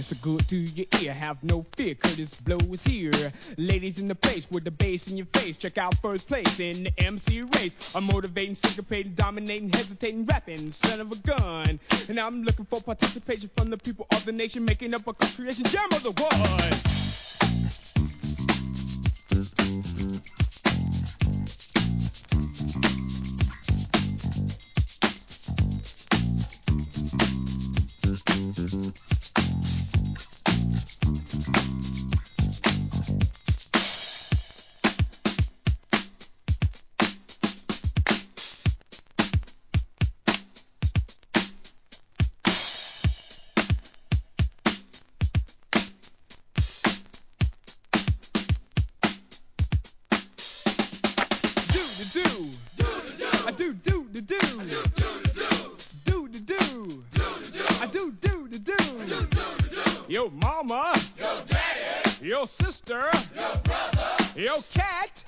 so good to your ear. Have no fear, Curtis Blow is here. Ladies in the place with the bass in your face. Check out first place in the MC race. I'm motivating, syncopating, dominating, hesitating, rapping, son of a gun. And I'm looking for participation from the people of the nation, making up a co-creation jam of the one. Yo mama, yo daddy, yo sister, yo brother, yo cat.